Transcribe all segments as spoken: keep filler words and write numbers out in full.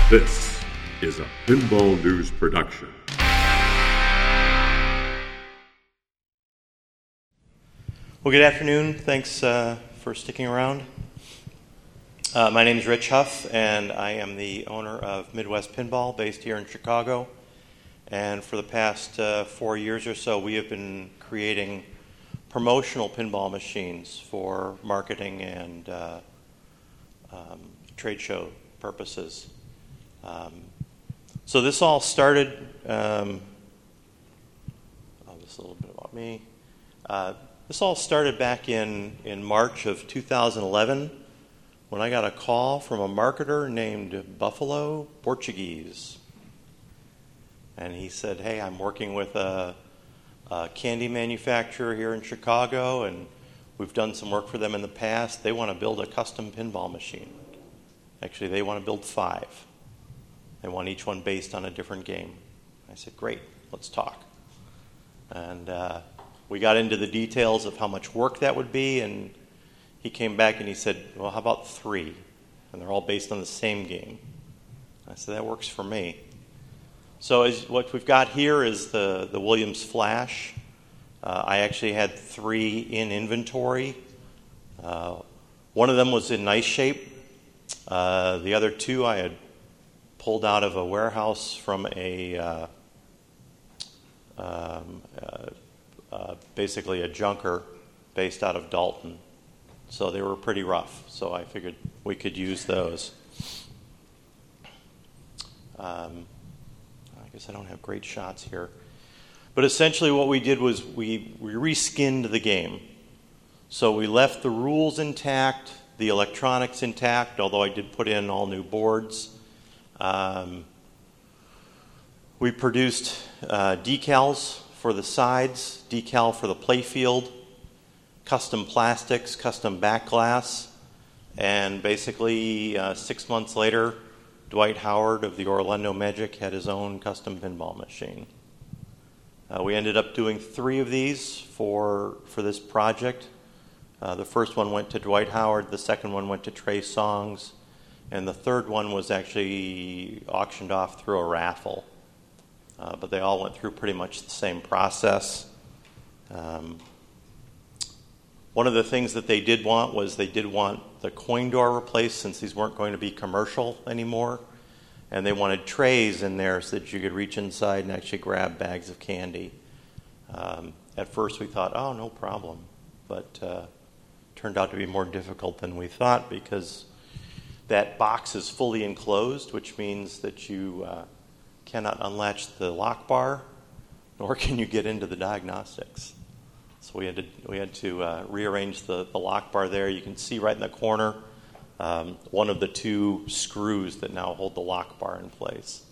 This is a Pinball News production. Well, good afternoon. Thanks uh, for sticking around. Uh, my name is Rich Huff, and I am the owner of Midwest Pinball, based here in Chicago. And for the past uh, four years or so, we have been creating promotional pinball machines for marketing and uh, um, trade show purposes. Um, so this all started, um, oh, this is a little bit about me. Uh, this all started back in, in March of two thousand eleven when I got a call from a marketer named Buffalo Portuguese. And he said, hey, I'm working with a, a candy manufacturer here in Chicago, and we've done some work for them in the past. They want to build a custom pinball machine. Actually, they want to build five. They want each one based on a different game. I said, great, let's talk. And uh, we got into the details of how much work that would be, and he came back and he said, well, how about three? And they're all based on the same game. I said, that works for me. So as, what we've got here is the, the Williams Flash. Uh, I actually had three in inventory. Uh, one of them was in nice shape. Uh, the other two I had pulled out of a warehouse from a uh, um, uh, uh, basically a junker based out of Dalton. So they were pretty rough. So I figured we could use those. Um, I guess I don't have great shots here. But essentially what we did was we, we reskinned the game. So we left the rules intact, the electronics intact, although I did put in all new boards. Um, we produced uh, decals for the sides, decal for the playfield, custom plastics, custom back glass, and basically uh, six months later, Dwight Howard of the Orlando Magic had his own custom pinball machine. Uh, we ended up doing three of these for for this project. Uh, the first one went to Dwight Howard, the second one went to Trey Songs, and the third one was actually auctioned off through a raffle. Uh, but they all went through pretty much the same process. Um, one of the things that they did want was they did want the coin door replaced, since these weren't going to be commercial anymore. And they wanted trays in there so that you could reach inside and actually grab bags of candy. Um, at first we thought, oh, no problem. But uh, turned out to be more difficult than we thought, because that box is fully enclosed, which means that you uh, cannot unlatch the lock bar, nor can you get into the diagnostics. So we had to we had to uh, rearrange the, the lock bar there. You can see right in the corner um, one of the two screws that now hold the lock bar in place.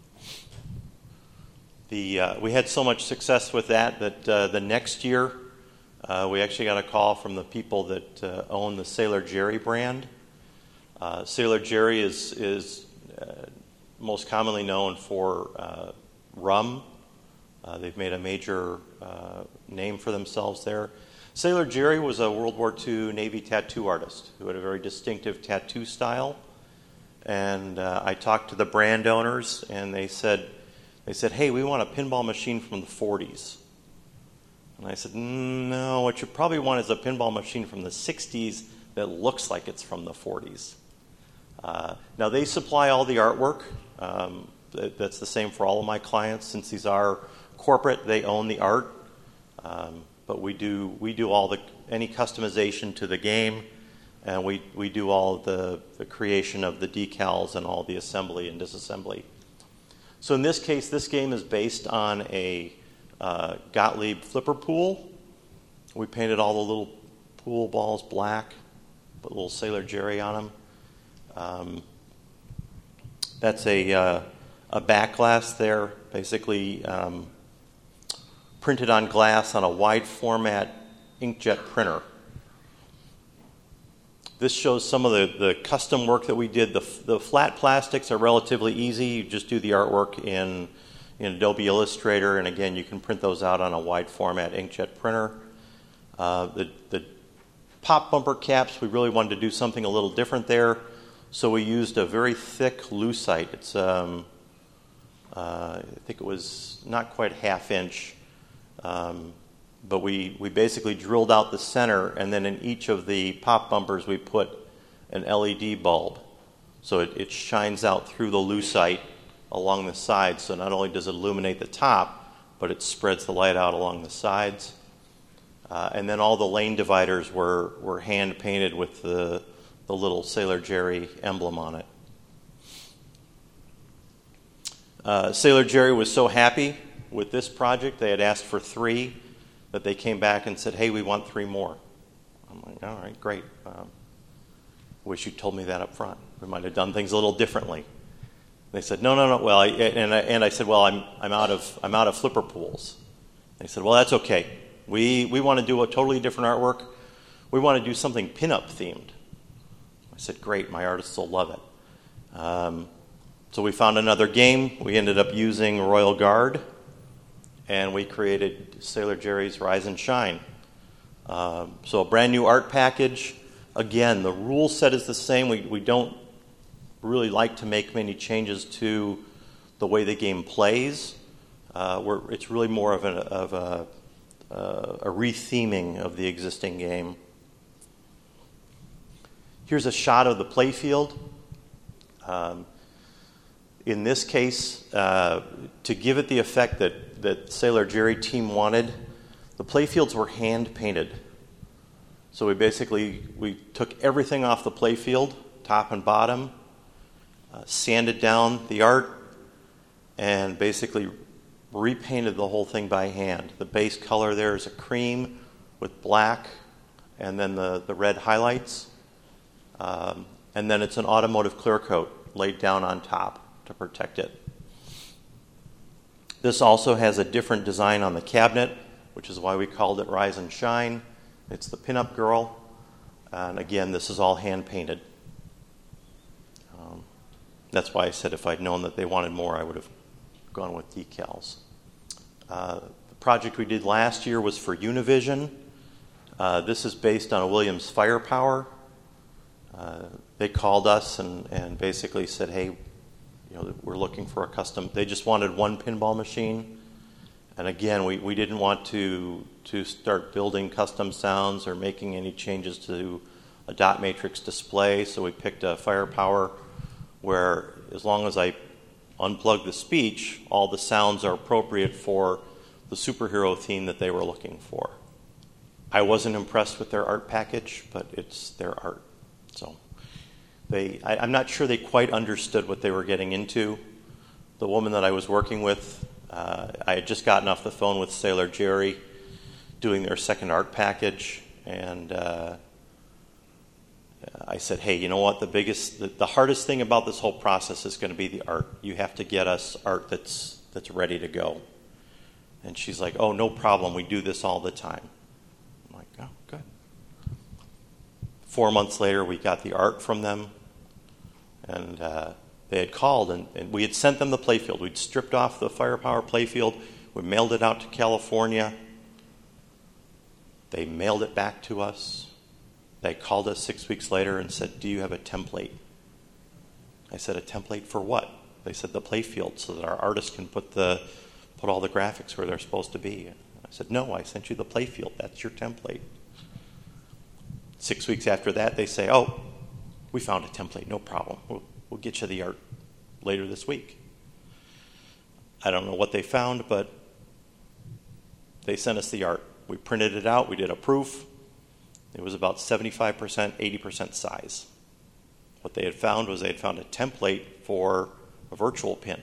The uh, we had so much success with that that uh, the next year uh, we actually got a call from the people that uh, own the Sailor Jerry brand. Uh, Sailor Jerry is is uh, most commonly known for uh, rum. Uh, they've made a major uh, name for themselves there. Sailor Jerry was a World War Two Navy tattoo artist who had a very distinctive tattoo style. And uh, I talked to the brand owners, and they said, they said, hey, we want a pinball machine from the forties. And I said, no, what you probably want is a pinball machine from the sixties that looks like it's from the forties. Uh, now, they supply all the artwork. Um, that, that's the same for all of my clients. Since these are corporate, they own the art. Um, but we do we do all the any customization to the game, and we, we do all the, the creation of the decals and all the assembly and disassembly. So in this case, this game is based on a uh, Gottlieb flipper pool. We painted all the little pool balls black, put a little Sailor Jerry on them. Um, that's a uh, a back glass there, basically um, printed on glass on a wide format inkjet printer. This shows some of the, the custom work that we did. The, the flat plastics are relatively easy. You just do the artwork in, in Adobe Illustrator, and again, you can print those out on a wide format inkjet printer. Uh, the, the pop bumper caps, we really wanted to do something a little different there. So we used a very thick lucite. It's, um, uh, I think it was not quite half inch, um, but we, we basically drilled out the center, and then in each of the pop bumpers we put an L E D bulb. So it, it shines out through the lucite along the sides. So not only does it illuminate the top, but it spreads the light out along the sides. Uh, and then all the lane dividers were, were hand painted with the, the little Sailor Jerry emblem on it. Uh, Sailor Jerry was so happy with this project, they had asked for three, that they came back and said, hey, we want three more. I'm like, all right, great. Um, wish you told me that up front. We might have done things a little differently. They said, no, no, no. Well, I, and, I, and I said, well, I'm, I'm, out of, I'm out of flipper pools. They said, well, that's okay. We, we want to do a totally different artwork. We want to do something pinup themed. I said, great, my artists will love it. Um, so we found another game. We ended up using Royal Guard, and we created Sailor Jerry's Rise and Shine. Um, so a brand new art package. Again, the rule set is the same. We, we don't really like to make many changes to the way the game plays. Uh, we're, it's really more of, an, of a, uh, a re-theming of the existing game. Here's a shot of the playfield. Um, in this case, uh, to give it the effect that, that Sailor Jerry team wanted, the playfields were hand-painted. So we basically, we took everything off the playfield, top and bottom, uh, sanded down the art, and basically repainted the whole thing by hand. The base color there is a cream with black, and then the, the red highlights. Um, and then it's an automotive clear coat laid down on top to protect it. This also has a different design on the cabinet, which is why we called it Rise and Shine. It's the pinup girl. And again, this is all hand-painted. Um, that's why I said if I'd known that they wanted more, I would have gone with decals. Uh, the project we did last year was for Univision. Uh, this is based on a Williams Firepower. Uh, they called us and, and basically said, hey, you know, we're looking for a custom. They just wanted one pinball machine. And again, we, we didn't want to to start building custom sounds or making any changes to a dot matrix display. So we picked a Firepower where as long as I unplug the speech, all the sounds are appropriate for the superhero theme that they were looking for. I wasn't impressed with their art package, but it's their art. So they, I, I'm not sure they quite understood what they were getting into. The woman that I was working with, uh, I had just gotten off the phone with Sailor Jerry doing their second art package, and uh, I said, hey, you know what, the biggest, the, the hardest thing about this whole process is going to be the art. You have to get us art that's that's ready to go. And she's like, oh, no problem, we do this all the time. I'm like, oh, good. Four months later, we got the art from them, and uh, they had called, and, and we had sent them the playfield. We'd stripped off the Firepower playfield. We mailed it out to California. They mailed it back to us. They called us six weeks later and said, do you have a template? I said, a template for what? They said, the playfield, so that our artists can put the put all the graphics where they're supposed to be. I said, no, I sent you the playfield. That's your template. Six weeks after that, they say, oh, we found a template. No problem. We'll, we'll get you the art later this week. I don't know what they found, but they sent us the art. We printed it out. We did a proof. It was about seventy-five percent, eighty percent size. What they had found was they had found a template for a virtual pin.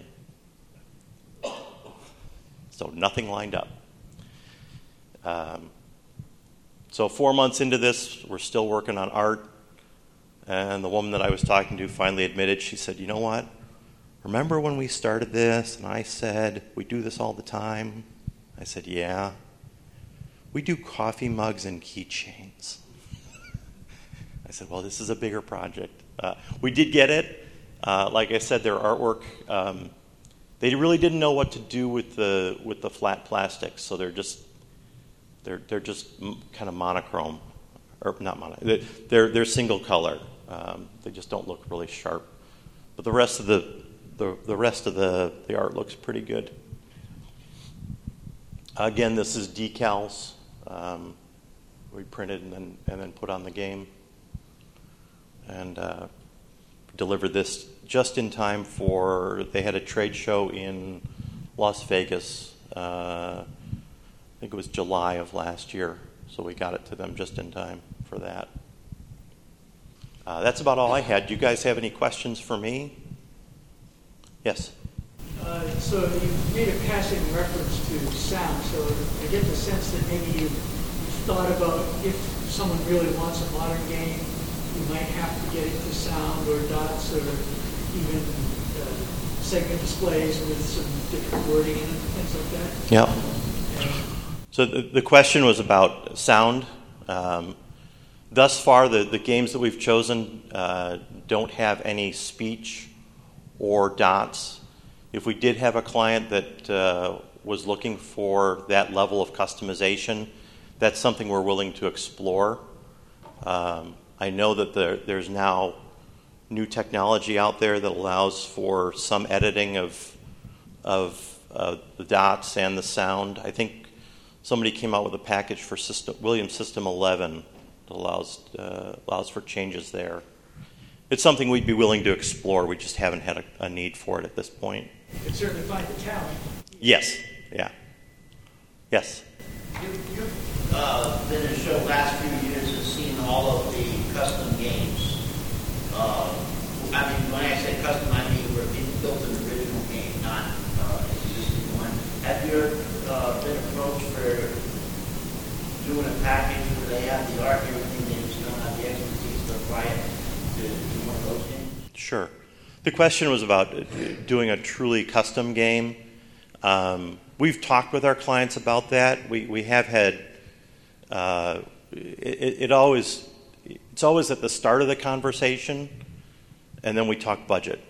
So nothing lined up. Um, so four months into this, we're still working on art. And the woman that I was talking to finally admitted, she said, you know what? Remember when we started this and I said, we do this all the time? I said, yeah. We do coffee mugs and keychains. I said, well, this is a bigger project. Uh, we did get it. Uh, like I said, their artwork, um, they really didn't know what to do with the with the flat plastics, so they're just they're they're just kind of monochrome, or not mono. They're they're single color. Um, they just don't look really sharp. But the rest of the the, the rest of the, the art looks pretty good. Again, this is decals. Um, we printed and then and then put on the game, and uh, delivered this just in time for. They had a trade show in Las Vegas. Uh, I think it was July of last year, so we got it to them just in time for that. Uh, that's about all I had. Do you guys have any questions for me? Yes. Uh, so you made a passing reference to sound, so I get the sense that maybe you thought about if someone really wants a modern game, you might have to get into sound or dots or even uh, segment displays with some different wording in it, things like that. Yeah. And so the, the question was about sound. Um, thus far, the, the games that we've chosen uh, don't have any speech or dots. If we did have a client that uh, was looking for that level of customization, that's something we're willing to explore. Um, I know that there, there's now new technology out there that allows for some editing of of uh, the dots and the sound. I think somebody came out with a package for system, Williams System eleven that allows uh, allows for changes there. It's something we'd be willing to explore. We just haven't had a, a need for it at this point. You could certainly find the talent. Yes. Yeah. Yes. You, you've uh, been in the show last few years and seen all of the custom games. Uh, I mean, when I say custom, I mean where people built an original game, not uh, an existing one. Have you uh, been approached for doing a package where they have the art and everything, they just don't have the expertise to apply it to, to one of those games? Sure. The question was about doing a truly custom game. Um, we've talked with our clients about that. We we have had uh, it, it always it's always at the start of the conversation, and then we talk budget,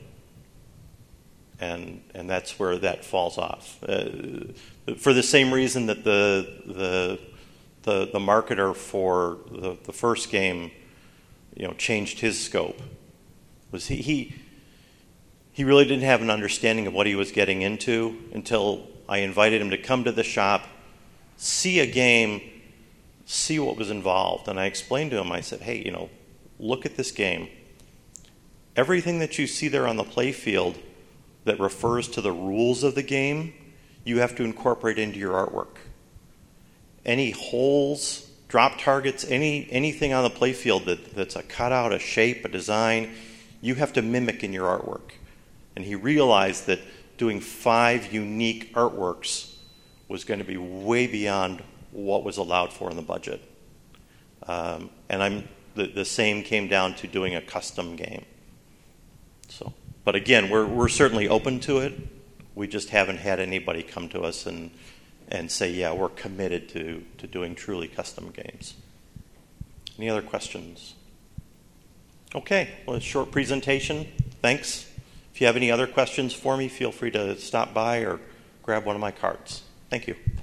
and and that's where that falls off. Uh, for the same reason that the the the, the marketer for the, the first game, you know, changed his scope. Was he he. He really didn't have an understanding of what he was getting into until I invited him to come to the shop, see a game, see what was involved. And I explained to him, I said, hey, you know, look at this game. Everything that you see there on the play field that refers to the rules of the game, you have to incorporate into your artwork. Any holes, drop targets, any anything on the play field that, that's a cutout, a shape, a design, you have to mimic in your artwork. And he realized that doing five unique artworks was going to be way beyond what was allowed for in the budget. Um, and I'm the, the same came down to doing a custom game. So, but again, we're we're certainly open to it. We just haven't had anybody come to us and and say, yeah, we're committed to to doing truly custom games. Any other questions? Okay, well, a short presentation. Thanks. If you have any other questions for me, feel free to stop by or grab one of my cards. Thank you.